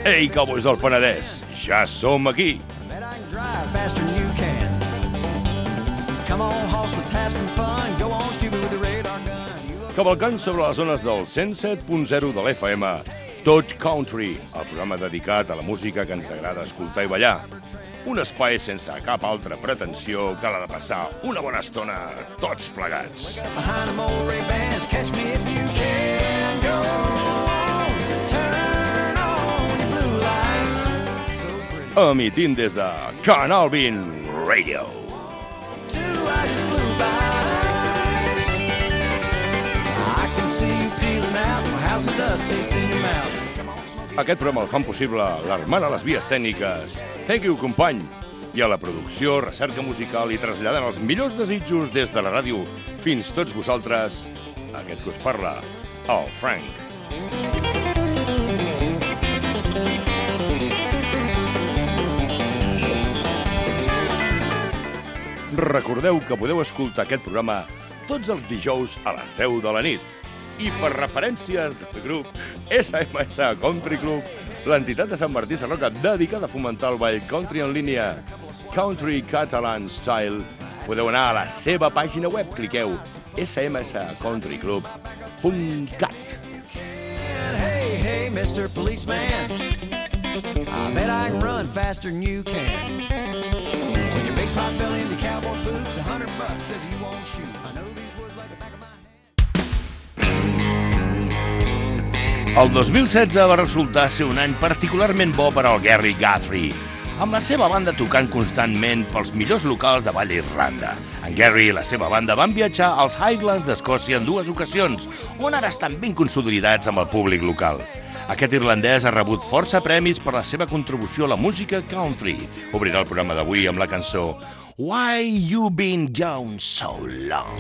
Ei, cowboys del Penedès, ja som aquí. Cavalcant sobre les zones del 107.0 de l'FM, Tot Country, el programa dedicat a la música que ens agrada escoltar i ballar. Un espai sense cap altra pretensió que la de passar una bona estona tots plegats. Emitint des de Canal 20 Radio. Aquest programa el fan possible l'Armand a les vies tècniques. Thank you, company. I a la producció, recerca musical i traslladant els millors desitjos des de la ràdio fins tots vosaltres, aquest que us parla, el Frank. Recordeu que podeu escoltar aquest programa tots els dijous a les 10 de la nit. I per referències del grup SMS Country Club, l'entitat de Sant Martí Sarroca dedicada a fomentar el ball country en línia Country Catalan Style, podeu anar a la seva pàgina web, cliqueu smscountryclub.cat. Hey, hey, Mr. Policeman, I bet I can run faster than you can. With your big pot belly and your cowboy boots, $100 says you won't shoot. I know these words like the back of my hand. El 2016 va resultar ser un any particularment bo per al Gary Guthrie, amb la seva banda tocant constantment pels millors locals de Ball Irlanda. En Gary i la seva banda van viatjar als Highlands d'Escòcia en 2 ocasions, on ara estan ben consolidats amb el públic local. Aquest irlandès ha rebut força premis per la seva contribució a la música country. Obrirà el programa d'avui amb la cançó Why You Been Gone So Long?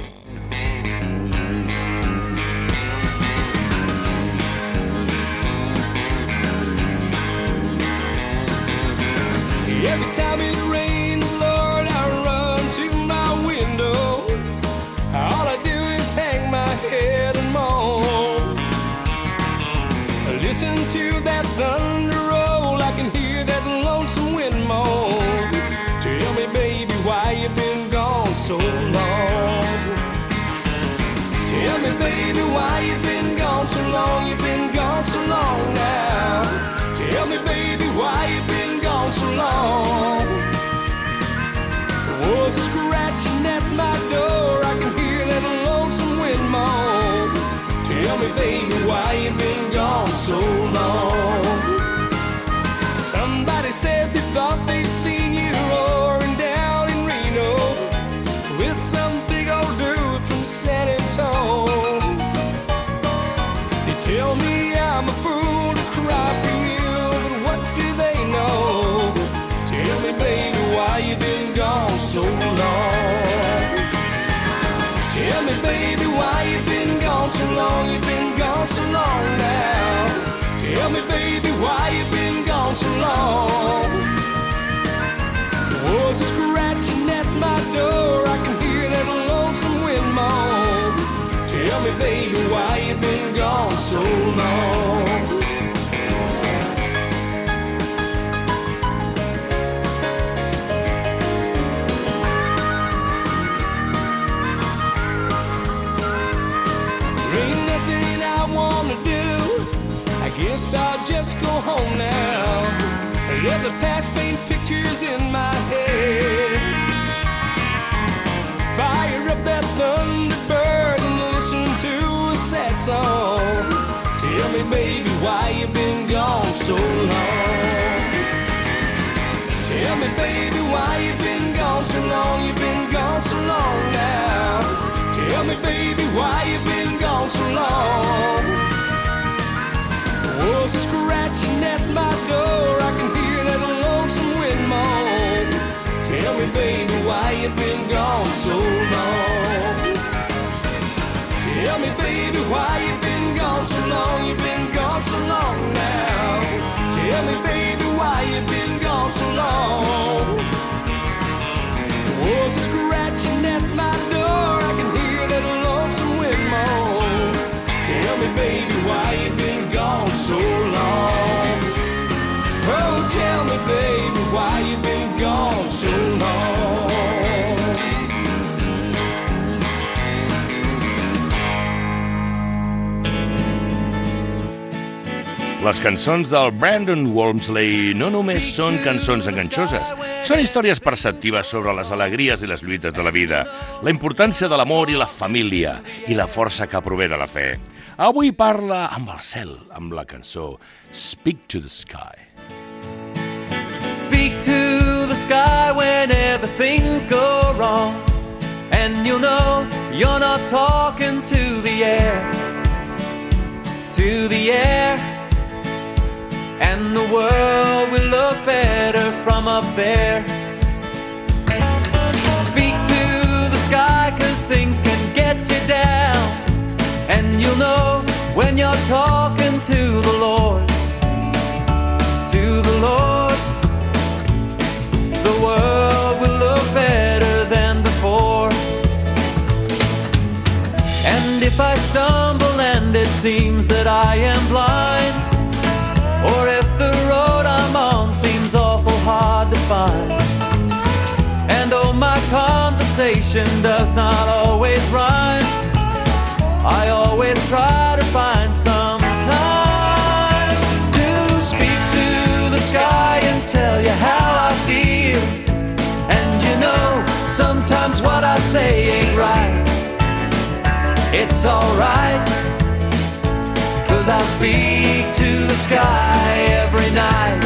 Every time it rains, Lord, I run to my window. All I do is hang my head and moan. Listen to that thunder roll, I can hear that lonesome wind moan. Tell me, baby, why you been gone so long? Tell me, baby, why you been gone so long? You've been gone so long now. Tell me, baby, why you been gone so long? The wolves are scratching at my door, I can hear that lonesome wind moan. Tell me, baby, why you been gone so long? Somebody said they thought they seen you roaring down in Reno with some big old dude from San Antonio. They tell me I'm a fool to cry for you, but what do they know? Tell me, baby, why you been gone so long? Tell me, baby, why you been gone so long? You've been gone so long now. Tell me, baby, why you been gone so long? The wolves are scratching at my door, I can hear that lonesome wind moan. Tell me, baby, why you been gone so long? Guess I'll just go home now. Let the past paint pictures in my head. Fire up that Thunderbird and listen to a sad song. Tell me, baby, why you been gone so long? Tell me, baby, why you been gone so long? You've been gone so long now. Tell me, baby, why you been gone so long? Wolves are scratching at my door, I can hear that lonesome wind moan. Tell me, baby, why you been gone so long? Tell me, baby, why you been gone so long? You've been gone so long now. Tell me, baby, why you been gone so long? Wolves are scratching at my door, I can hear that lonesome wind moan. Tell me, baby, why you been gone so long? Les cançons del Brandon Walmsley no només són cançons enganxoses, són històries perceptives sobre les alegries i les lluites de la vida, la importància de l'amor i la família i la força que prové de la fe. Avui parla amb el cel, amb la cançó Speak to the Sky. Speak to the sky whenever things go wrong, and you'll know you're not talking to the air, and the world will look better from up there. Speak to the sky 'cause things can get you down, and you'll know when you're talking to the Lord, the world will look better than before. And if I stumble and it seems that I am blind, or if the road I'm on seems awful hard to find, and oh, my conversation does not always rhyme, I always try to find some time to speak to the sky and tell you how I feel. And you know, sometimes what I say ain't right. It's alright, 'cause I speak to the sky every night.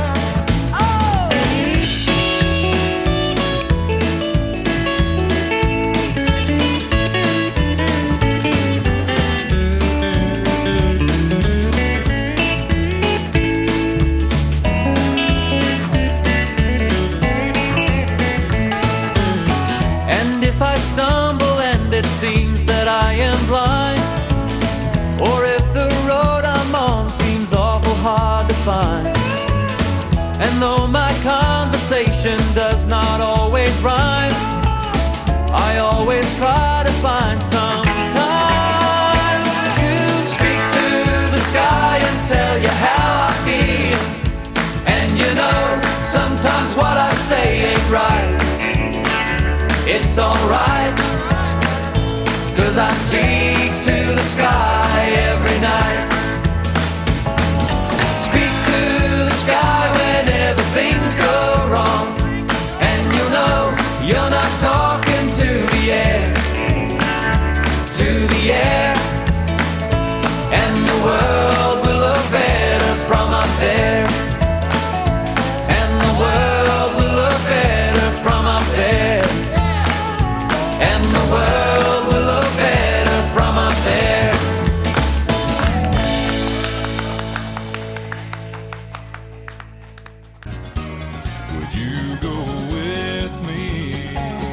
Seems that I am blind, or if the road I'm on seems awful hard to find, and though my conversation does not always rhyme, I always try to find some time to speak to the sky and tell you how I feel. And you know, sometimes what I say ain't right. It's alright, 'cause I speak to the sky every night. Speak to the sky whenever things go wrong, and you'll know you're not talking to the air, and the world will look better from up there, and the world will look better from up there, and the world will look better from up there. Would you go with me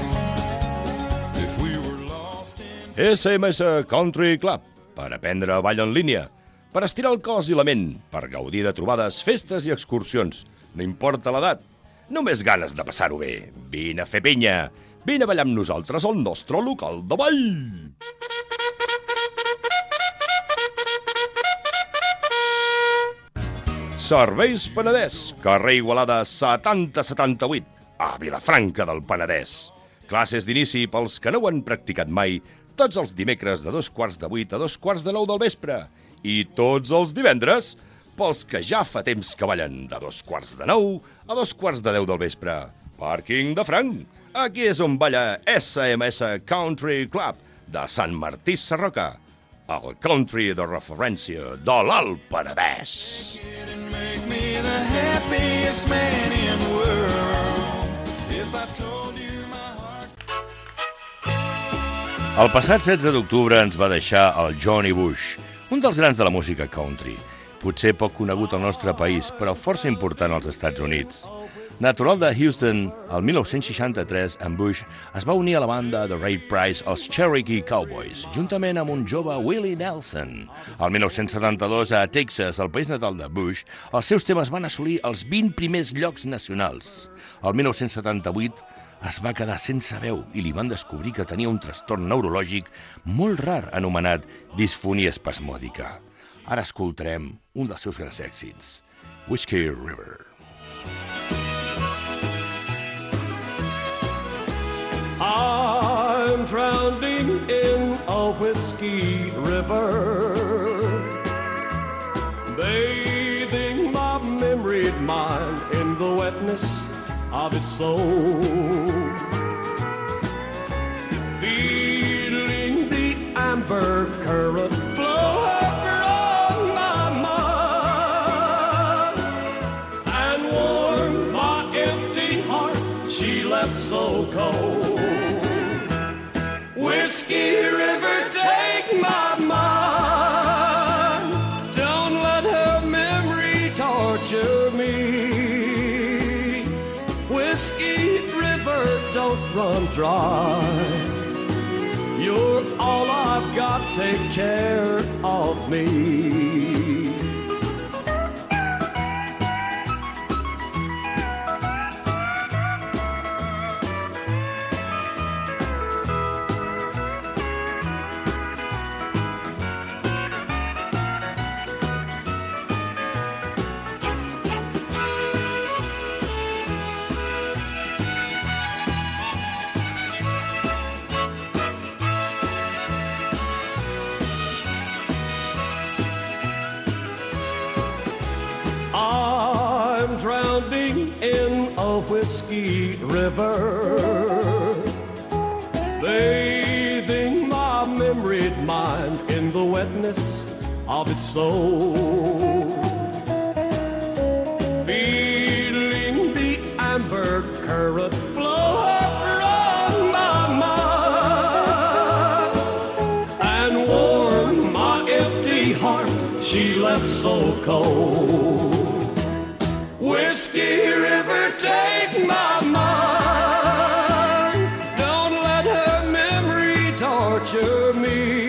if we were lost in... SMS Country Club, per aprendre ball en línia, per estirar el cos i la ment, per gaudir de trobades, festes i excursions. No importa l'edat, només ganes de passar-ho bé. Vine a fer pinya, vine a ballar amb nosaltres al nostre local de ball. Serveis Penedès, carrer Igualada 7078, a Vilafranca del Penedès. Classes d'inici pels que no ho han practicat mai, tots els dimecres de 7:15 a 8:45 del vespre. I tots els divendres pels que ja fa temps que ballen de 8:45 a 9:45 del vespre. Pàrquing de franc. Aquí és on balla SMS Country Club de Sant Martí Sarroca, el country de referència de l'Alt Penedès. Make me the happiest man in the world if I told you my heart. El passat 16 d'octubre ens va deixar el Johnny Bush, un dels grans de la música country. Potser poc conegut al nostre país, però força important als Estats Units. Natural de Houston, el 1963, en Bush es va unir a la banda de Ray Price, els Cherokee Cowboys, juntament amb un jove Willie Nelson. El 1972, a Texas, el país natal de Bush, els seus temes van assolir els 20 primers llocs nacionals. El 1978 es va quedar sense veu i li van descobrir que tenia un trastorn neurològic molt rar anomenat disfonia espasmòdica. Ara escoltarem un dels seus grans èxits, Whiskey River. I'm drowning in a whiskey river. Baby, of its soul. Feeling the amber current flow from my mind and warm my empty heart she left so cold. Whiskey River, take my mind. Don't let her memory torture me. Whiskey River, don't run dry. You're all I've got, take care of me. I'm drowning in a whiskey river, bathing my memoried mind in the wetness of its soul. Feeling the amber current flow from my mind and warm my empty heart she left so cold. Whiskey River, take my mind. Don't let her memory torture me.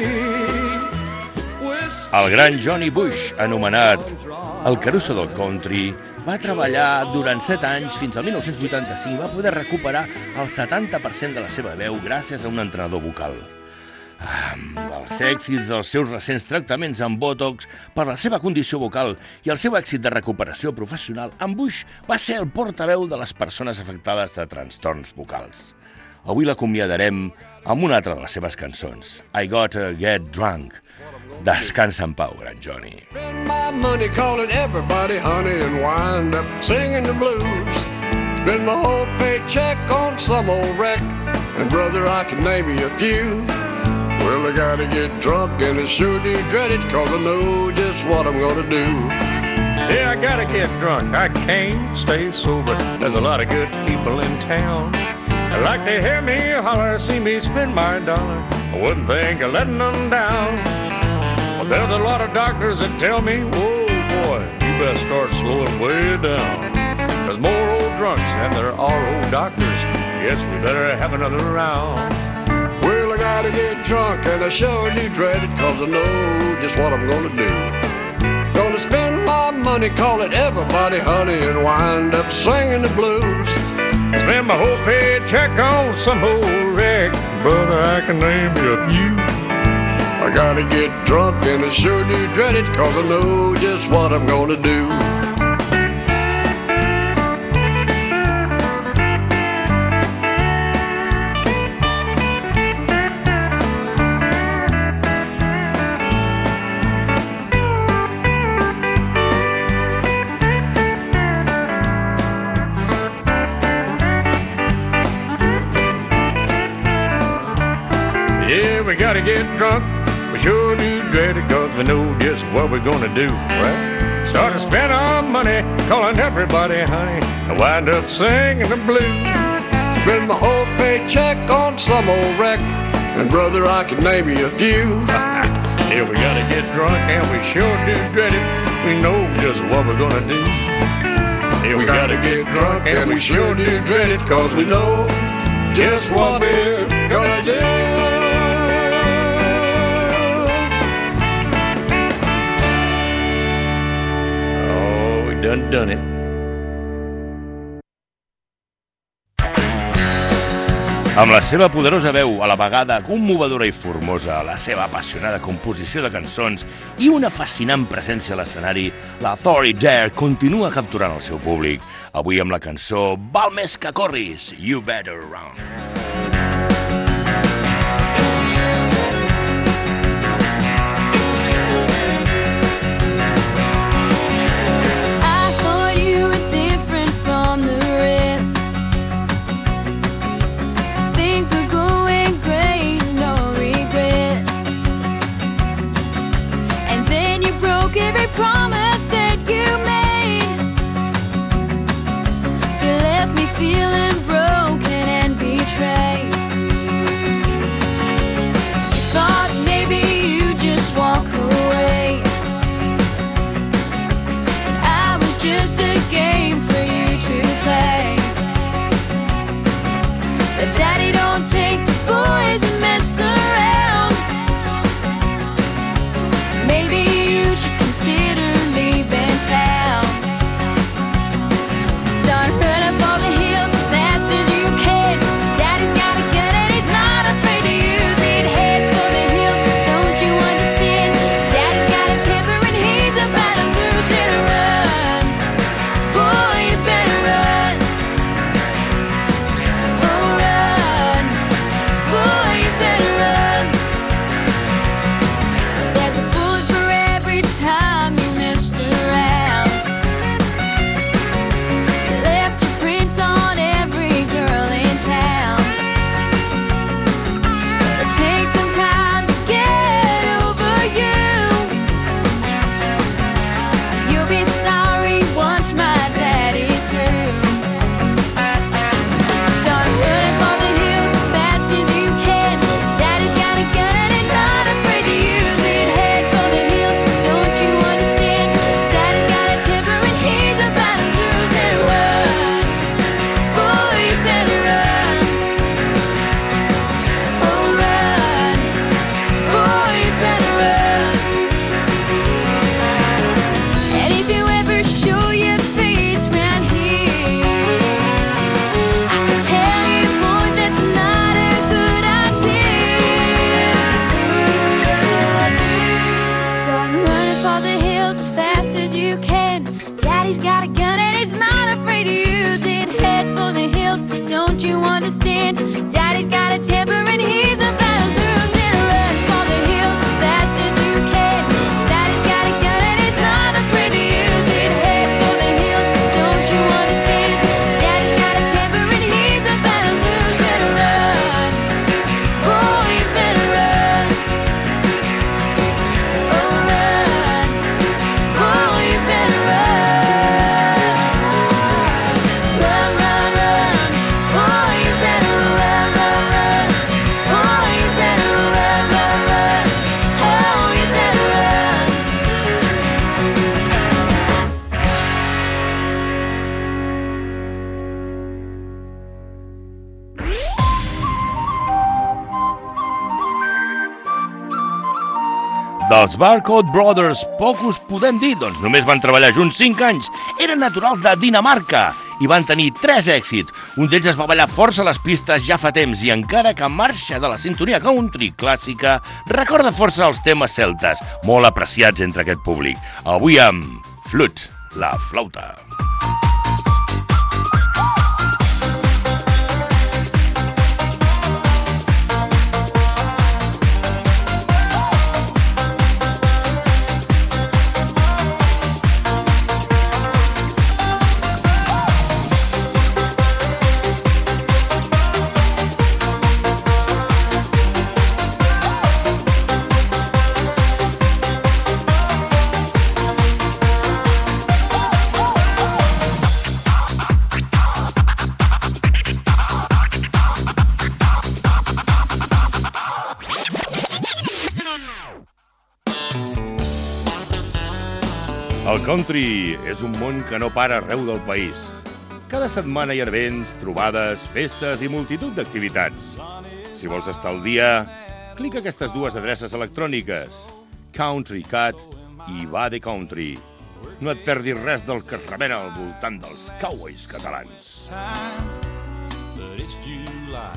El gran Johnny Bush, anomenat el Caruso del Country, va treballar durant 7 anys fins al 1985 i va poder recuperar el 70% de la seva veu gràcies a un entrenador vocal. Amb els èxits dels seus recents tractaments amb Botox per la seva condició vocal i el seu èxit de recuperació professional, en Bush va ser el portaveu de les persones afectades de trastorns vocals. Avui l'acomiadarem amb una altra de les seves cançons, I Gotta Get Drunk. Descansa en pau, gran Johnny. Spend my money calling everybody honey and wind up singing the blues. Spend my whole paycheck on some old wreck, and brother, I can name you a few. Well, I gotta get drunk and I sure do dread it, 'cause I know just what I'm gonna do. Yeah, I gotta get drunk, I can't stay sober. There's a lot of good people in town. They like to hear me holler, see me spend my dollar. I wouldn't think of letting them down. Well, there's a lot of doctors that tell me, whoa, boy, you better start slowing way down. There's more old drunks and there are old doctors. Yes, we better have another round. Well, I gotta get drunk and I sure do dread it, 'cause I know just what I'm gonna do. Gonna spend my money calling everybody honey and wind up singing the blues. Spend my whole paycheck on some old wreck, brother, I can name you a few. I gotta get drunk and I sure do dread it, 'cause I know just what I'm gonna do. Yeah, we gotta get drunk, we sure do dread it, 'cause we know just what we're gonna do, right? Start to spend our money, calling everybody honey, and wind up singing the blues. Spend my whole paycheck on some old wreck, and brother, I can name you a few. Yeah, we gotta get drunk, and we sure do dread it, we know just what we're gonna do. Yeah, we gotta get drunk, and we sure do dread it, 'cause we know just what we're gonna do. Done it. Amb la seva poderosa veu, a la vegada commovedora i formosa, la seva apassionada composició de cançons i una fascinant presència a l'escenari, la Thori Dare continua capturant el seu públic. Avui amb la cançó Val més que corris, You Better Run. I thought you were different from the rest. feeling broken and betrayed. You thought maybe you'd just walk away. I was just a game for you to play. But Daddy don't take to boys and mess around. Maybe you should consider leaving town. So start running for the hills as fast as you can. Daddy's got a gun and he's not afraid to use it. Head for the hills, don't you understand? Daddy's got a temper and he's about to lose it. Run, boy, you better run. Oh, run, boy, you better run. There's a bullet for every time you messed around. You left your prints on every girl in town. It'll take some time to get over you. You'll be sorry once my daddy's through. Start running for the hills as fast as you can. Daddy's got a gun and he's not afraid to use it. Head for the hills, don't you understand? Daddy's got a temper and he's about to lose it. Run, boy, you better run. Oh, run, boy, you better run. And if you ever show your face round here, I can tell you, boy, that's not a good idea. Start running for the hills as fast as you can. Daddy's got a gun and he's not afraid to use it. Head for the hills, don't you understand? Daddy's got a temper and he's about to lose it. Run for the hills as fast as you can. Daddy's got a gun and he's not afraid to use it. Head for the hills, don't you understand? Daddy's got a temper and he's about to lose it. Run, boy, you better run. Oh, run, boy, you better run. Run, run, run, boy, you better run, run, run. Boy, you better run, run, run. Oh, you better run. Dels Barcode Brothers, poc us podem dir, doncs només van treballar junts 5 anys, eren naturals de Dinamarca i van tenir 3 èxits. Un d'ells es va ballar força a les pistes ja fa temps i encara que marxa de la sintonia country clàssica, recorda força els temes celtes, molt apreciats entre aquest públic. Avui amb Flute, la flauta. El country és un món que no para arreu del país. Cada setmana hi ha events, trobades, festes i multitud d'activitats. Si vols estar al dia, clica aquestes dues adreces electròniques, Country Cat i Va de Country. No et perdis res del que es remena al voltant dels cowboys catalans. But it's July.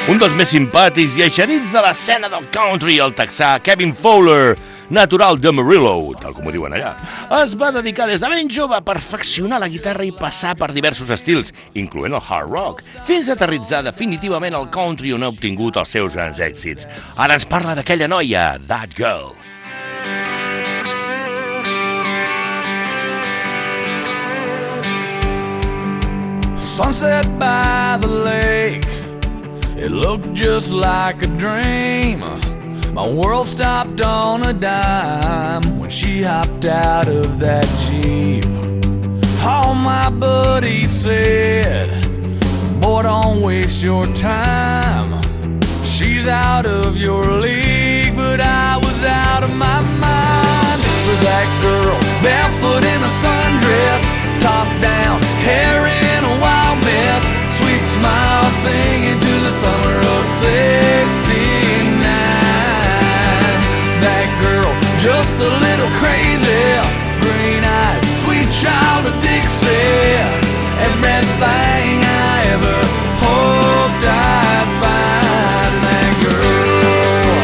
Un dels més simpàtics i eixerits de l'escena del country, el texà Kevin Fowler, natural d'Amarillo, tal com ho diuen allà, es va dedicar des de ben jove a perfeccionar la guitarra i passar per diversos estils, incloent el hard rock, fins a aterritzar definitivament el country on ha obtingut els seus grans èxits. Ara ens parla d'aquella noia, That Girl. Sunset by the lake, it looked just like a dream. My world stopped on a dime when she hopped out of that Jeep. All my buddies said, boy, don't waste your time. She's out of your league, but I was out of my mind. For that girl, barefoot in a sundress, top down, hair in a wild mess, sweet smile singing to the summer of '69. That girl, just a little crazy, green-eyed, sweet child of Dixie. Everything I ever hoped I'd find in that girl.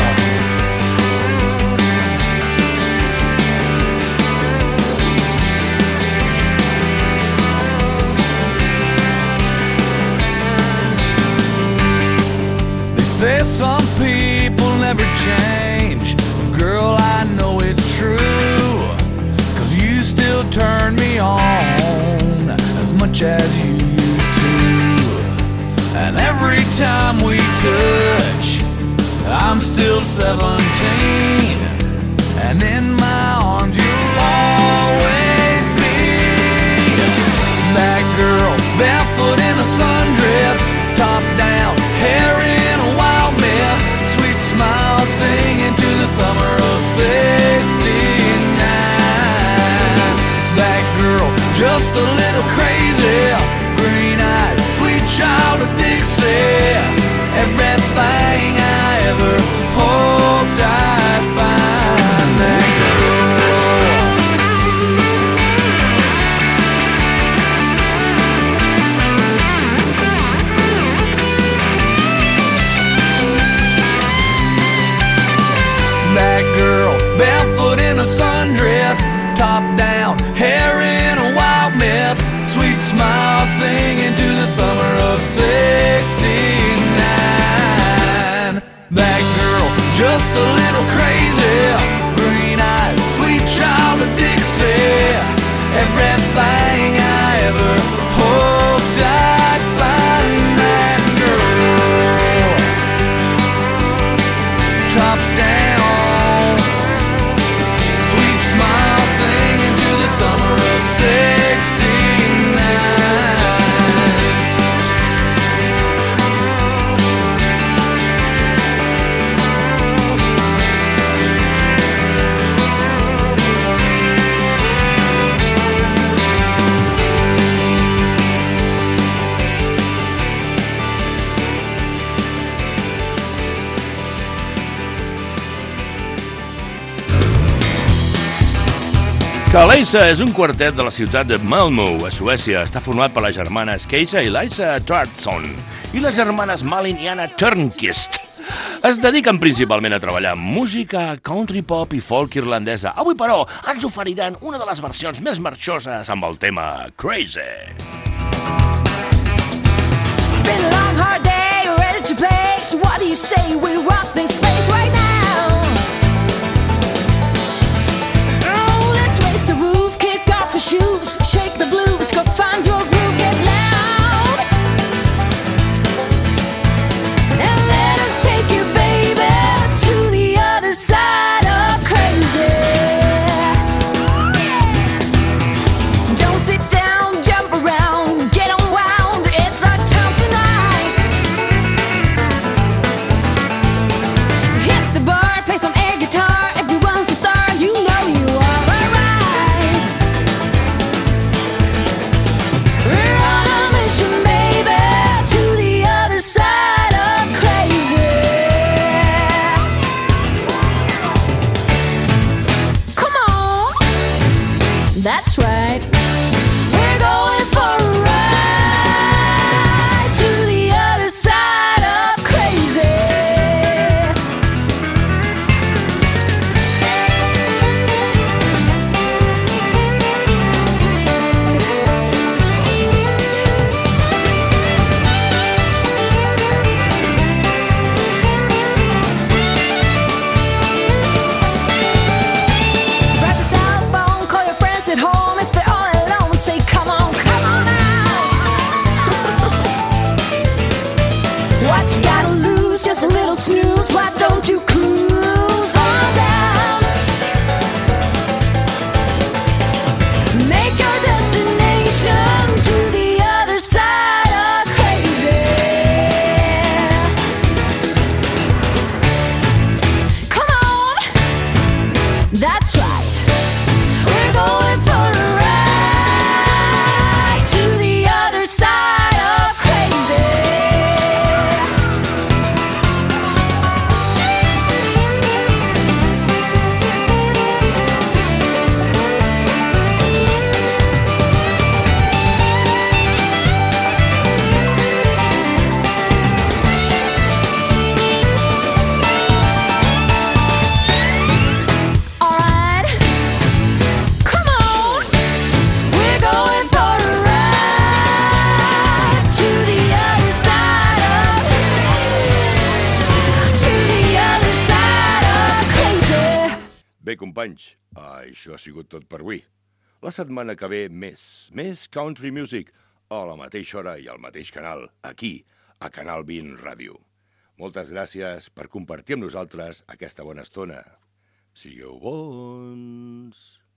They say some people never change. Girl, I know it's true, 'cause you still turn me on as much as you used to. And every time we touch, I'm still 17, and in my arms you'll always be. That girl, barefoot in a sundress, top down, hair in a wild mess, sweet smile singing to the summer of '69. That girl, just a little crazy, green-eyed, sweet child of Dixie. Everything I ever hoped I'd find. That girl. That girl, barefoot in a sundress, top down, hair in a wild mess, sweet smile singing to the summer of '69. That girl, just a little crazy, green-eyed, sweet child of Dixie. Everything I ever hoped I'd find. That girl, top down, sweet smile singing to the summer of '69. Kaleisa és un quartet de la ciutat de Malmö, a Suècia. Està format per les germanes Keisa i Liza Twardsson i les germanes Malin i Anna Törnqvist. Es dediquen principalment a treballar amb música, country pop i folk irlandesa. Avui, però, ens oferiran una de les versions més marxoses amb el tema Crazy. It's been a long, hard day, ready to play. So what do you say we rock this place right now? The roof, kick off your shoes, shake the blues, go find your groove, get loud. And let us take you, baby, to the other side of crazy. Don't sit down, jump around, get on wound, it's our time tonight. Hit the bar, Bé, companys, això ha sigut tot per avui. La setmana que ve més country music, a la mateixa hora i al mateix canal, aquí, a Canal 20 Ràdio. Moltes gràcies per compartir amb nosaltres aquesta bona estona. Sigueu bons!